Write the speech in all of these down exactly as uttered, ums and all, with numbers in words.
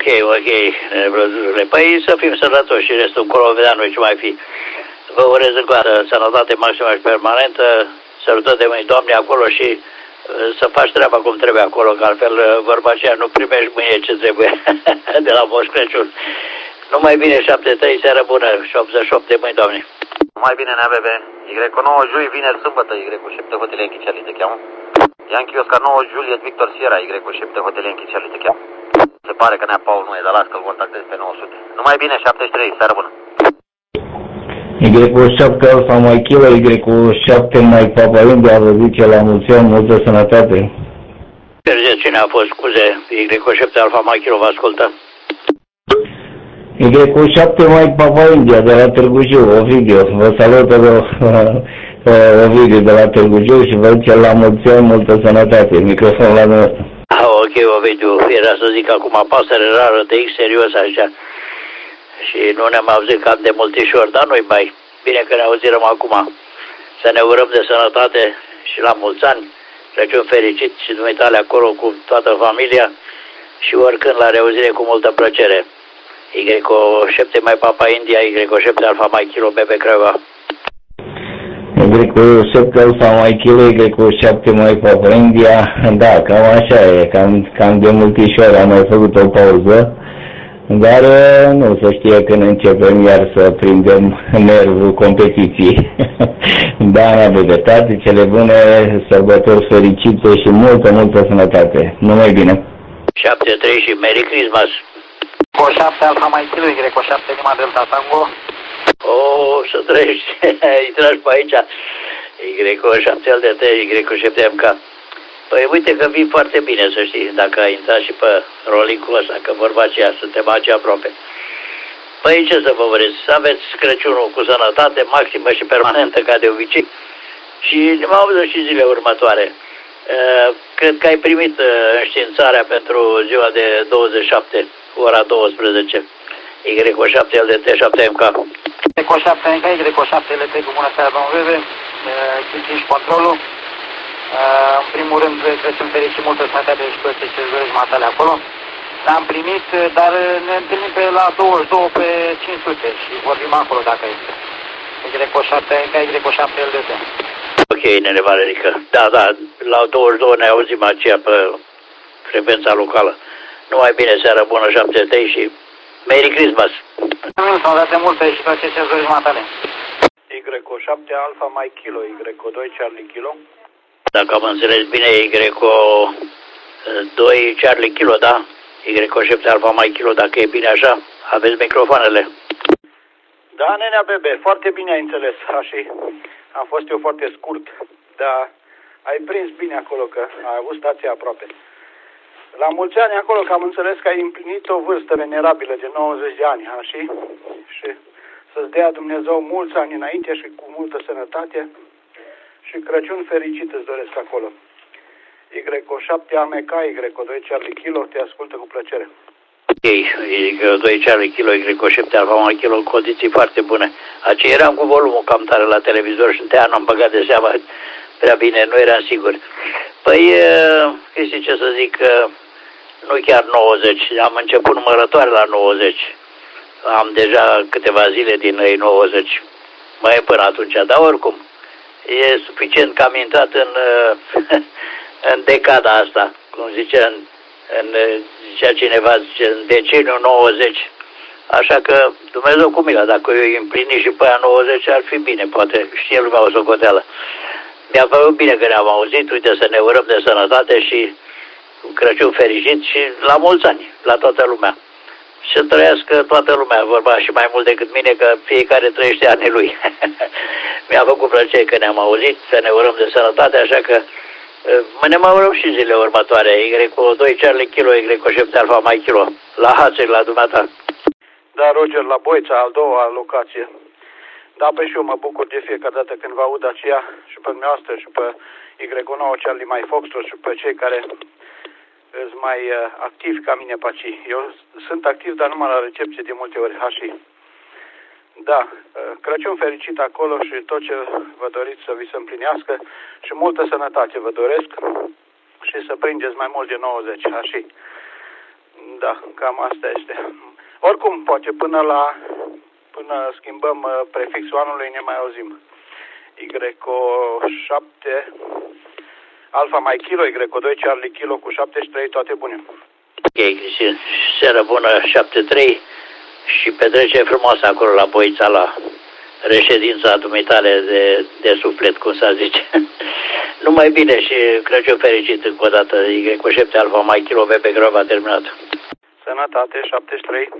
Ok, ok, brăzurile. Păi să fim sănătoși și restul încolo vedea noi ce mai fi. Vă urez încă o dată sănătate maximă și permanentă, sărutări de mâini, Doamne, acolo și să faci treaba cum trebuie acolo, că altfel vorba aceea nu primești mâine ce trebuie de la Moș Crăciun. Numai bine, șapte trei, seară bună și optzeci și opt de mâini, Doamne. Numai bine, N B B. Y nouă Jui, vineri, sâmbătă, Y șapte, Hotel Enchiceli te cheamă. Yankee Oscar nouă, Juliet, Victor Sierra, Y șapte, Hotel Enchiceli te cheamă. Se pare că Nea Paul nu e, dar las că-l contactez pe nouă sute. Numai bine, șaptezeci și trei, seară bună. Y șapte Alfa Mai Kilo, Y șapte Mai Papa India, vă zice la mulți ani, multă sănătate. Cine a fost, scuze, Y șapte Alfa Mai Kilo, vă ascultă. Y șapte Mai Papa India, de la Târgu Jiu, Ovidiu. Vă salută Ovidiu de la Târgu Jiu și vă zice la mulți ani, multă sănătate. Microfon la noi. Ah, ok, Ovidiu, era să zic acum pasăre rară de X serios așa. Și nu ne-am auzit cam de multișori, dar nu-i mai bine că ne auzirăm acum. Să ne urăm de sănătate și la mulți ani, Crăciun fericit și dumitale acolo cu toată familia și oricând la reauzire cu multă plăcere. Y șapte Mai Papa India, Y șapte Alfa Mai Kilo, B B Craiova. Y șapte Alfa Mai Kilo, Y șapte Mai Papa India, da, cam așa e, cam, cam de multișori am mai făcut o pauză. Dar nu, să știe când începem iar să prindem nervul competiției. Da, Ana Bebe, toate cele bune, sărbători fericite și multă, multă sănătate. Numai bine. șapte trei și Merry Christmas. O șapte Alfa Mai Kilo, Y șapte Lima Delta Tango. O, să trăiești, îi tragi pe aici. Y șapte L D T, Y șapte M K. Păi uite că vii foarte bine, să știi, dacă ai intrat și pe rolicul ăsta, că vorba aceea, suntem aici aproape. Păi ce să vă urez, să aveți Crăciunul cu sănătate maximă și permanentă, ca de obicei, și ne mai auză și zile următoare. Cred că ai primit înștiințarea pentru ziua de douăzeci și șapte, ora douăsprezece. Y șapte L D T șapte M K. Y șapte M K, Y șapte L T, cu bună seara, domnul Bebe, și controlul. Uh, în primul rând, Crăciun fericit, multă sănătate și toate ce-ți dorești matale acolo. L-am primit, dar ne întâlnim pe la douăzeci și doi pe cinci sute și vorbim acolo dacă este. Y șapte M K, Y șapte L D T. Ok, nene Valerică. Da, da, la douăzeci și doi ne auzim aceea pe frecvența locală. Numai bine, seară bună, șapte trei și Merry Christmas. Sănătate multă și toate ce-ți dorești matale. Y șapte Alfa Mai Kilo, Y doi Charlie Kilo. Dacă am înțeles bine, Y doi Charlie Kilo, da? Y șapte Alfa Mai Kilo, dacă e bine așa, aveți microfoanele. Da, nenea Bebe, foarte bine ai înțeles, așa. Am fost eu foarte scurt, dar ai prins bine acolo că ai avut stația aproape. La mulți ani acolo, că am înțeles că ai împlinit o vârstă venerabilă de nouăzeci de ani, așa? Și să-ți dea Dumnezeu mulți ani înainte și cu multă sănătate. Și Crăciun fericit îți doresc acolo. Y șapte A M K, Y doi Charlie Kilo, te ascultă cu plăcere. Ok, Y doi Charlie Kilo, Y șapte Alfa Mai Kilo, în condiții foarte bune. Aceea eram cu volumul cam tare la televizor și de-aia n-am băgat de seama prea bine, nu eram sigur. Păi, Cristi, ce să zic, nu chiar nouăzeci, am început numărătoare la nouăzeci. Am deja câteva zile din ei nouăzeci, mai e până atunci, dar oricum. E suficient că am intrat în, în decada asta, cum zice, în, în, zicea cineva, zice, în deceniul nouăzeci. Așa că Dumnezeu cu mila, dacă eu îi împlini și pe aia nouăzeci, ar fi bine, poate știe lumea o socoteală. Mi-a părut bine că ne-am auzit, uite, să ne urăm de sănătate și Crăciun fericit și la mulți ani, la toată lumea. Să trăiască toată lumea, vorba și mai mult decât mine, că fiecare trăiește anii lui. Mi-a făcut plăcere că ne-am auzit, să ne urăm de sănătate, așa că ne mai urăm și zile următoare. Y doi Charlie Kilo, Y șapte Alfa Mai Kilo, la Hațeg, la dumneata. Da, Roger, la Boița, al doua locație. Da, pe și eu mă bucur de fiecare dată când vă aud aceea și pe dumneavoastră și pe Y nouă Charlie Mai Foxtrot și pe cei care sunt mai uh, activi ca mine pe aici. Eu sunt activ, dar numai la recepție de multe ori, hași. Da, uh, Crăciun fericit acolo și tot ce vă doriți să vi se împlinească și multă sănătate vă doresc și să prindeți mai mult de nouăzeci, hași. Da, cam asta este. Oricum, poate până la până schimbăm uh, prefixul anului ne mai auzim. Y șapte Alfa mai kilo, Y doi Charlie kilo cu șaptezeci și trei, toate bune. Ok, Cristian, seară bună, șapte trei și petrecere frumoasă acolo la Boița, la reședința dumitale de, de suflet, cum să zice. Numai bine și Crăciun fericit încă o dată. Y șapte Alfa mai kilo, B P Grova terminat. Sănătate, șaptezeci și trei.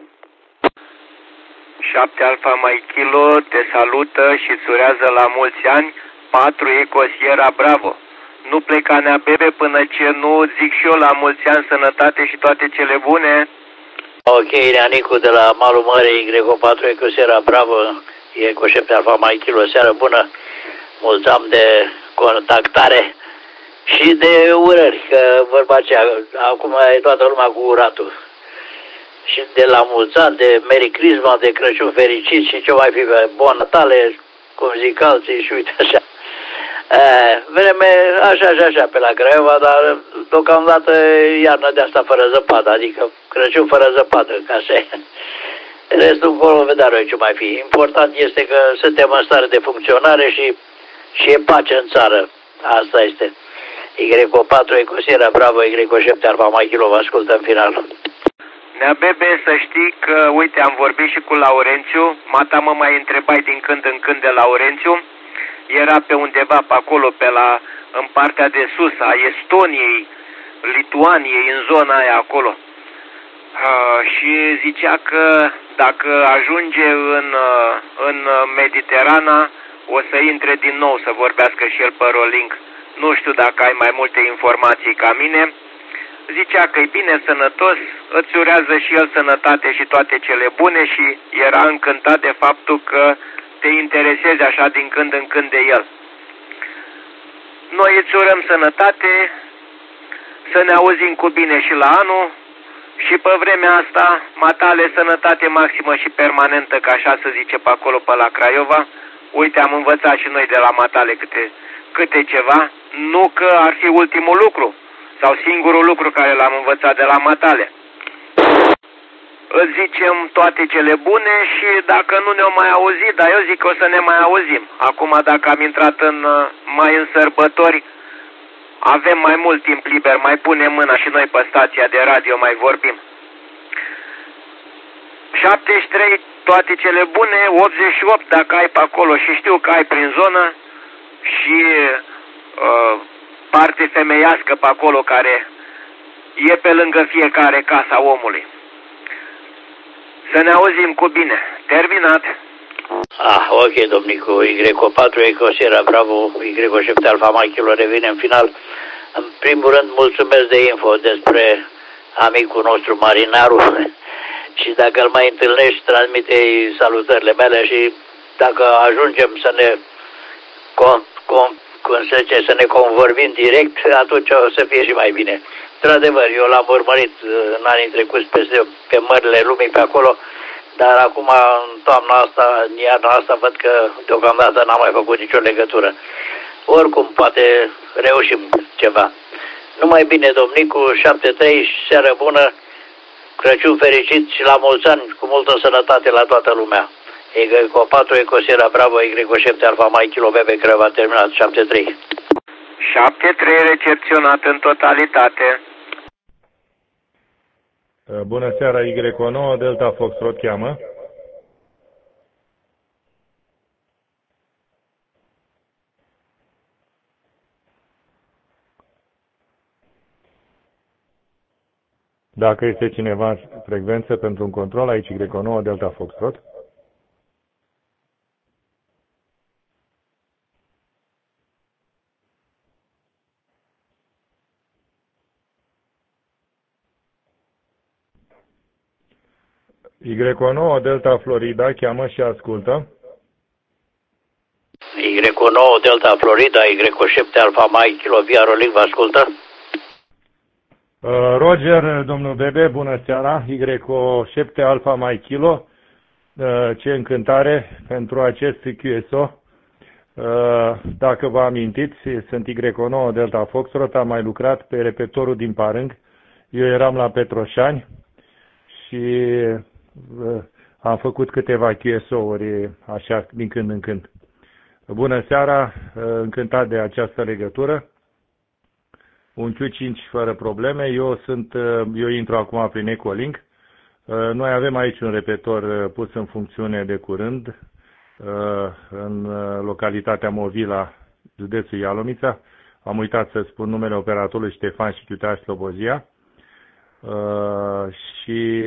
șapte Alfa mai kilo, te salută și îți urează la mulți ani. patru Eco Sierra Bravo. Nu pleca Nea Bebe până ce nu zic și eu la mulți ani, sănătate și toate cele bune. Ok, Neanicu de la malul mării, Y patru Eco Sierra Bravo, Y șapte Alfa mai kilo, seară bună. Mulți ani de contactare și de urări, că vorba aceea, acum e toată lumea cu uratul. Și de la mulți ani, de Merry Christmas, de Crăciun fericit și ce mai fi, Bon Natale, cum zic alții și uite așa. E, vreme așa și așa pe la Craiova, dar deocamdată iarnă de asta fără zăpadă, adică Crăciun fără zăpadă, ca așa e. Restul încolo vedea noi ce mai fi. Important este că suntem în stare de funcționare și, și e pace în țară. Asta este. Y patru Eco Sierra Bravo, Y șapte Alfa mai kilo, vă ascultă în final. Nea Bebe, să știi că, uite, am vorbit și cu Laurențiu, mata mă mai întrebai din când în când de Laurențiu, era pe undeva pe acolo, pe la, în partea de sus a Estoniei, Lituaniei, în zona aia acolo. Uh, și zicea că dacă ajunge în, uh, în Mediterana, o să intre din nou să vorbească și el pe Rolink. Nu știu dacă ai mai multe informații ca mine. Zicea că e bine, sănătos, îți urează și el sănătate și toate cele bune și era încântat de faptul că te interesezi așa din când în când de el. Noi îți urăm sănătate, să ne auzim cu bine și la anul și pe vremea asta, matale, sănătate maximă și permanentă, ca așa se zice pe acolo, pe la Craiova. Uite, am învățat și noi de la matale câte, câte ceva, nu că ar fi ultimul lucru sau singurul lucru care l-am învățat de la matale. Îți zicem toate cele bune și dacă nu ne-o mai auzit, dar eu zic că o să ne mai auzim. Acum, dacă am intrat în, mai în sărbători, avem mai mult timp liber, mai punem mâna și noi pe stația de radio, mai vorbim. șaptezeci și trei, toate cele bune, optzeci și opt dacă ai pe acolo și știu că ai prin zonă și uh, parte femeiască pe acolo care e pe lângă fiecare casa omului. Să ne auzim cu bine. Terminat. Ah, ok, domnicu. Y patru Eco Sierra Bravo, Y șapte Alfa mai kilo, revine în final. În primul rând, mulțumesc de info despre amicul nostru Marinaru și dacă îl mai întâlnești, transmite-i salutările mele și dacă ajungem să ne com, com, cum se zice, să ne convorbim direct, atunci o să fie și mai bine. Într-adevăr, eu l-am urmărit în anii trecuți peste, pe mările lumii pe acolo, dar acum, în toamna asta, în iarna asta, văd că deocamdată n-am mai făcut nicio legătură. Oricum, poate reușim ceva. Numai bine, domnicu, șapte trei, seară bună, Crăciun fericit și la mulți ani, cu multă sănătate la toată lumea. Y patru Eco Sierra Bravo, Y șapte Alfa mai kilo, Bebe Creva, terminat, șapte trei. șapte trei recepționat în totalitate. Bună seara, Y nouă, Delta Foxtrot cheamă. Dacă este cineva în frecvență pentru un control, aici Y nouă, Delta Foxtrot. Y nouă, Delta Florida, cheamă și ascultă. Y nouă, Delta Florida, Y șapte Alfa Mike, Kilo Via Rolling, vă ascultă. Uh, Roger, domnul Bebe, bună seara, Y șapte Alfa Mike Kilo, uh, ce încântare pentru acest Q S O. Uh, dacă vă amintiți, sunt Y nouă, Delta Foxtrot, am mai lucrat pe repetorul din Parâng, eu eram la Petroșani și am făcut câteva Q S O-uri așa din când în când. Bună seara, încântat de această legătură. Un Q cinci fără probleme. Eu sunt, eu intru acum prin Ecolink. Noi avem aici un repetor pus în funcțiune de curând în localitatea Movila, județul Ialomița. Am uitat să spun numele operatorului Ștefan și Chiutaș Slobozia. Și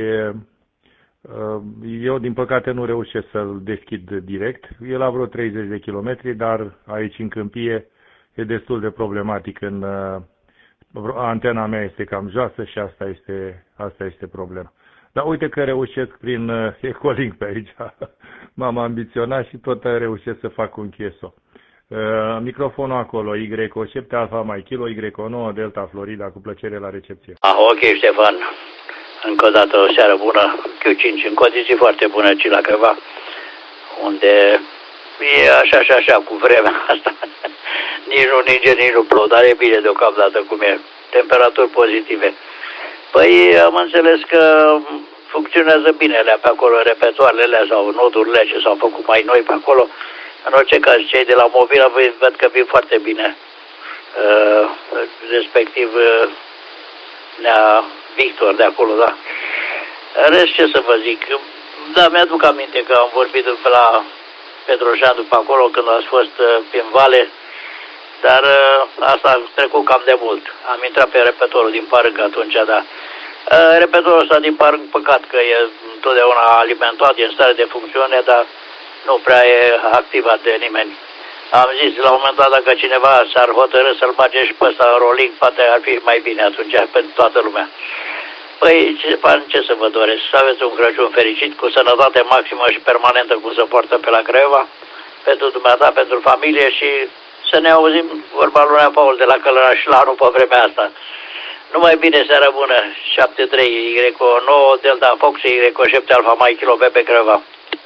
eu, din păcate, nu reușesc să-l deschid direct. E la vreo treizeci de kilometri, dar aici, în câmpie, e destul de problematic. În, antena mea este cam joasă și asta este, asta este problema. Dar uite că reușesc prin Ecolink pe aici. M-am ambiționat și tot reușesc să fac un Q S O. Uh, microfonul acolo, Y O șapte Alfa Mai Kilo, Y O nouă Delta Florida, cu plăcere la recepție. Ah, ok, Ștefan. Încă o dată o seară bună, Q cinci în condiții foarte bune, ci la Creva, unde e așa și așa cu vremea asta. Nici nu ninge, nici nu plouă, dar e bine deocamdată cum e. Temperaturi pozitive. Păi am înțeles că funcționează bine alea pe acolo, repetoarele sau nodurile ce s-au făcut mai noi pe acolo. În orice caz, cei de la Movila văd că vin foarte bine. Uh, respectiv uh, Nea Victor de acolo, da. În rest, ce să vă zic? Da, mi-aduc aminte că am vorbit pe la Petroșan după acolo când ați fost uh, prin Vale, dar uh, asta a trecut cam de mult. Am intrat pe repetorul din Parâng atunci, da. Uh, repetorul ăsta din Parâng, păcat că e întotdeauna alimentat, e în stare de funcțiune, dar nu prea e activat de nimeni. Am zis la un moment dat, dacă cineva s-ar hotărâ să-l bage și pe ăsta în rolling, poate ar fi mai bine atunci pentru toată lumea. Păi, ce, ce să vă doresc? Să aveți un Crăciun fericit, cu sănătate maximă și permanentă, cum se poartă pe la Craiova, pentru dumneata, pentru familie și să ne auzim vorba lui Nea Paul de la Călăraș la anul pe vremea asta. Numai bine, seară bună, șapte trei Y O nouă Delta Fox, Y O șapte Alfa Mai Kilo Bebe Craiova.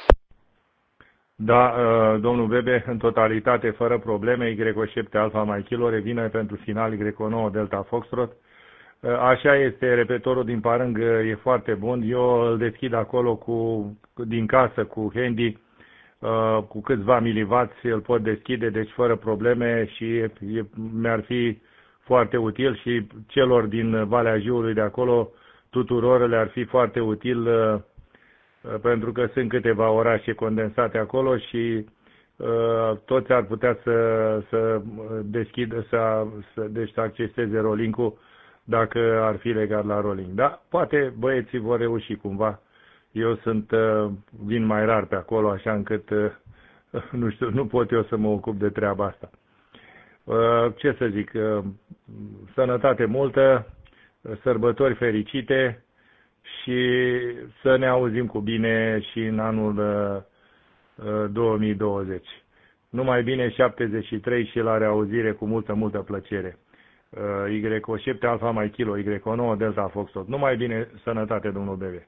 Da, domnul Bebe, în totalitate, fără probleme, Y O șapte Alfa Mai Kilo revine pentru final Y O nouă Delta Foxtrot. Așa este, repetorul din Parâng e foarte bun. Eu îl deschid acolo cu, din casă cu handy, cu câțiva milivați îl pot deschide, deci fără probleme și mi-ar fi foarte util și celor din Valea Jiului de acolo, tuturor le-ar fi foarte util pentru că sunt câteva orașe condensate acolo și uh, toți ar putea să, să deschidă, să, să, deci să acceseze rolling-ul dacă ar fi legat la rolling. Da, poate băieții vor reuși cumva. Eu sunt, uh, vin mai rar pe acolo, așa încât, uh, nu știu, nu pot eu să mă ocup de treaba asta. Uh, ce să zic, uh, sănătate multă, sărbători fericite, și să ne auzim cu bine și în anul uh, două mii douăzeci. Numai bine, șaptezeci și trei și la reauzire cu multă, multă plăcere. Uh, Y O șapte Alfa Mai Kilo, Y O nouă Delta Foxtrot. Numai bine, sănătate, domnul Bebe.